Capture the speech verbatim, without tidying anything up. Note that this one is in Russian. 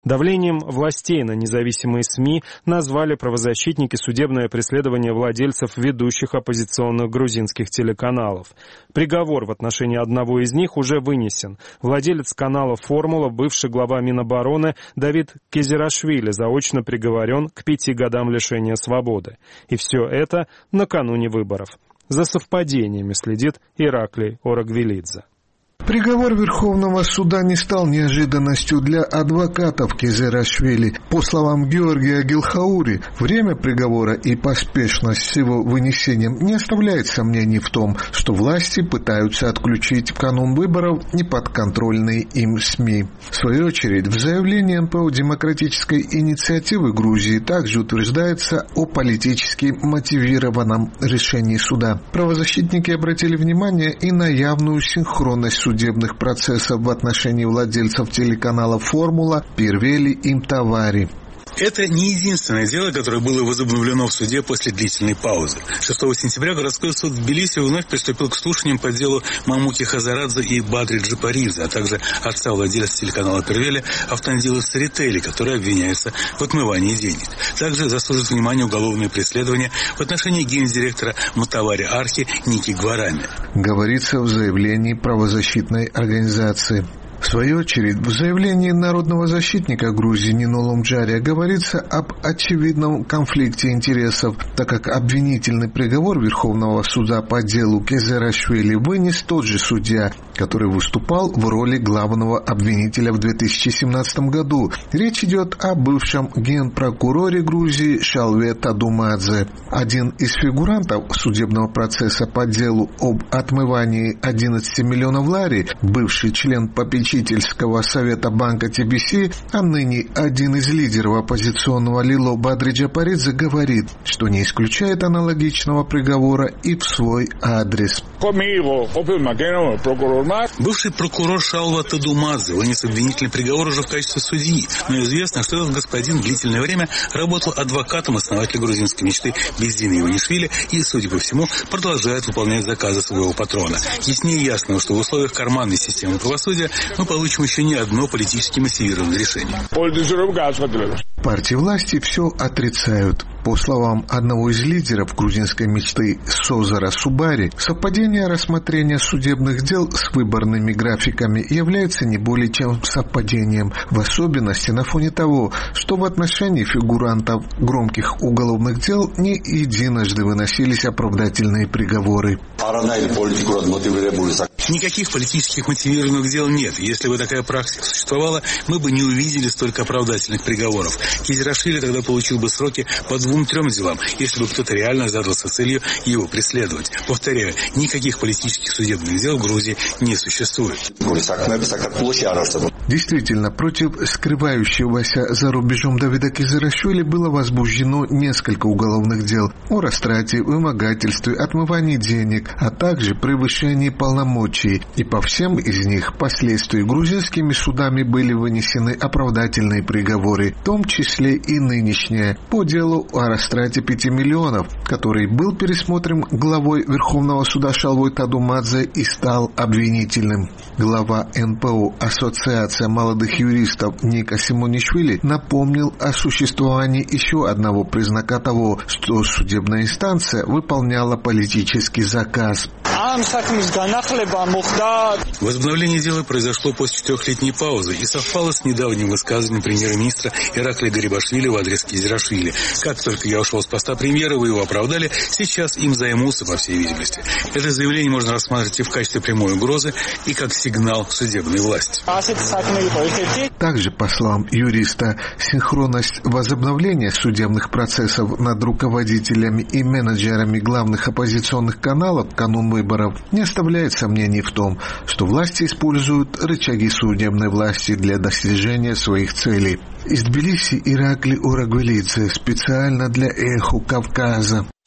Давлением властей на независимые СМИ назвали правозащитники судебное преследование владельцев ведущих оппозиционных грузинских телеканалов. Приговор в отношении одного из них уже вынесен. Владелец канала «Формула», бывший глава Минобороны Давид Кезирашвили, заочно приговорен к пяти годам лишения свободы. И все это накануне выборов. За совпадениями следит Ираклий Орагвелидзе. Приговор Верховного суда не стал неожиданностью для адвокатов Кезирашвили. По словам Георгия Гилхаури, время приговора и поспешность с его вынесением не оставляет сомнений в том, что власти пытаются отключить в канун выборов неподконтрольные им СМИ. В свою очередь, в заявлении эн пэ о Демократической инициативы Грузии также утверждается о политически мотивированном решении суда. Правозащитники обратили внимание и на явную синхронность судебных судебных процессов в отношении владельцев телеканала «Формула» Пирвели и Мтавари. Это не единственное дело, которое было возобновлено в суде после длительной паузы. шестого сентября городской суд в Тбилиси вновь приступил к слушаниям по делу Мамуки Хазарадзе и Бадри Джапаридзе, а также отца владельца телеканала Пирвели Автандила Сарители, который обвиняется в отмывании денег. Также заслужит внимание уголовное преследование в отношении гендиректора Мтавари Архи Ники Гварами. Говорится в заявлении правозащитной организации. В свою очередь, в заявлении народного защитника Грузии Нино Ломджария говорится об очевидном конфликте интересов, так как обвинительный приговор Верховного суда по делу Кезирашвили вынес тот же судья, который выступал в роли главного обвинителя в две тысячи семнадцатом году. Речь идет о бывшем генпрокуроре Грузии Шалве Тадумадзе. Один из фигурантов судебного процесса по делу об отмывании одиннадцати миллионов лари, бывший член попечительского совета банка Ти Би Си, а ныне один из лидеров оппозиционного Лило Бадри Джапаридзе, говорит, что не исключает аналогичного приговора и в свой адрес. Бывший прокурор Шалва Тадумадзе вынес обвинительный приговор уже в качестве судьи, но известно, что этот господин длительное время работал адвокатом основателя грузинской мечты Бездины Иванишвили и, судя по всему, продолжает выполнять заказы своего патрона. Яснее ясно, что в условиях карманной системы правосудия мы получим еще не одно политически мотивированное решение. Партии власти все отрицают. По словам одного из лидеров грузинской мечты Созара Субари, совпадение рассмотрения судебных дел с выборными графиками является не более чем совпадением, в особенности на фоне того, что в отношении фигурантов громких уголовных дел не единожды выносились оправдательные приговоры. Никаких политических мотивированных дел нет. Если бы такая практика существовала, мы бы не увидели столько оправдательных приговоров. Кезирашвили тогда получил бы сроки по двум-трем делам, если бы кто-то реально задался целью его преследовать. Повторяю, никаких политических судебных дел в Грузии не существует. Действительно, против скрывающегося за рубежом Давида Кезирашвили было возбуждено несколько уголовных дел о растрате, вымогательстве, отмывании денег, а также превышении полномочий. И по всем из них впоследствии грузинскими судами были вынесены оправдательные приговоры, в том числе и нынешнее, по делу о растрате пяти миллионов, который был пересмотрен главой Верховного суда Шалвой Тадумадзе и стал обвинительным. Глава эн пэ о Ассоциация молодых юристов Ника Симонишвили напомнил о существовании еще одного признака того, что судебная инстанция выполняла политический заказ. Возобновление дела произошло после четырехлетней паузы и совпало с недавним высказыванием премьер-министра Ираклия Гарибашвили в адрес Кезирашвили. Как только я ушел с поста премьера, вы его оправдали, сейчас им займутся, по всей видимости. Это заявление можно рассматривать и в качестве прямой угрозы, и как сигнал судебной власти. Также, по словам юриста, синхронность возобновления судебных процессов над руководителями и менеджерами главных оппозиционных каналов в канун выборов не оставляет сомнений в том, что власти используют рычаги судебной власти для достижения своих целей. Из Тбилиси Ираклий Орагвелидзе специально для «Эхо Кавказа».